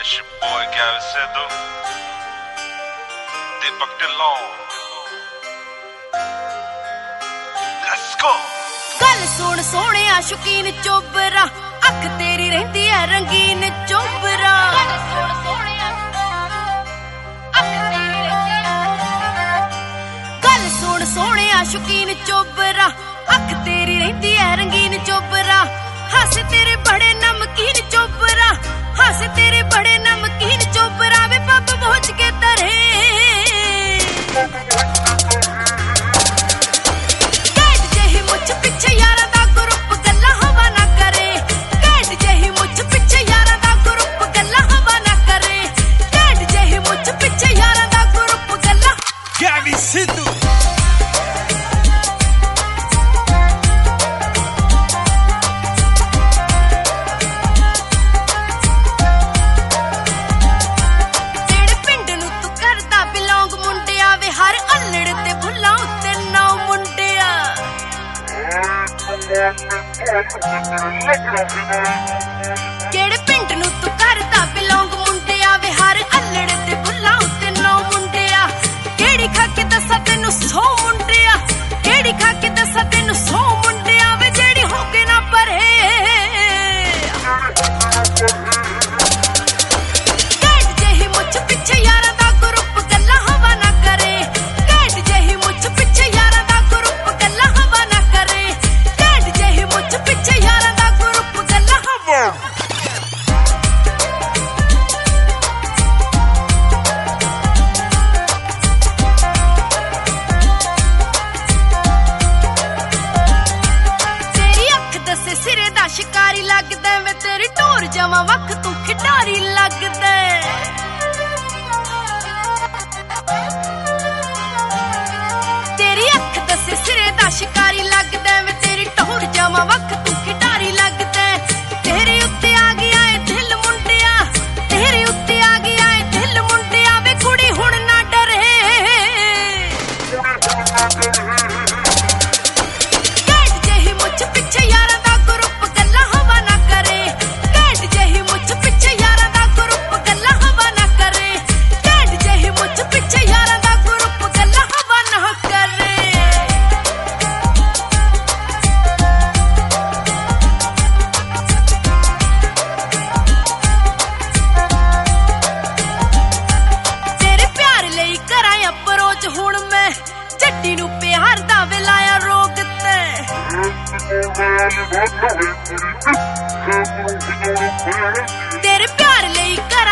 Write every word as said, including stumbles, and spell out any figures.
It's your boy Gavin Sidhu, Deepak Dillon. Let's go. गल सुन सोहणिया शौकीन चोबरा, अख तेरी रहिंदी है रंगीन चोबरा। गल सुन सोहणिया शौकीन चोबरा, अख तेरी रहिंदी है रंगीन चोबरा। हस तेरे बड़े नमकीन चोबरा, हस तेरे बड़े नमकीन चोबरा। वे पब पहुंच के तरे कैट जही मुझ पिछे यारा दा ग्रुप गल्ला हवा ना करे। कैट जही मुझ पिछे यारा दा ग्रुप गल्ला हवा ना करे। कैट जही मुझ पिछे यारा दा ग्रुप गल्ला। Gavin Sidhu. केड़े पिंड नू तू करदा बिलोंग मुंडिया वे हर अल्लड़ ते भुल्लां उत्ते नौ मुंडिया। केड़ी खा के दसा तेनू सौ मुंडिया, केड़ी खा के दसा तेनू सौ मुंडिया। वे जेड़ी होगे ना परे कैट जही मुझ पिछे यारा दा ग्रुप गल्ला हवा ना करे। कैट जही मुझ पिछे यारा दा ग्रुप गल्ला हवा ना करे। कैट जही मुझ पिछे यारा दा ग्रुप गल्ला हवा। तेरी अख दसे सिरे दा शिकारी लगदा वे तेरी टोर जमा वख तू खिडारी लगदा। तेरी अख दसे सिरे दा शिकारी लगदा वे तेरी टोर जमा वख तू खिडारी लगदा। तेरे उत्ते आ गया ए दिल मुंडिया, तेरे उत्ते आ गया ए दिल मुंडिया। वे कुड़ी हुण ना डरे कैट जही मुझ पिछे यारा दा ग्रुप गल्ला हवा ना करे। कैट जही मुझ पिछे यारा दा ग्रुप गल्ला हवा ना करे। कैट जही मुझ पिछे यारा दा ग्रुप गल्ला हवा ना करे। तेरे प्यार लई करां अप्रोच हुण मैं जट्टी नू प्यार दा विलाया रोग ते। तेरे प्यार लई कर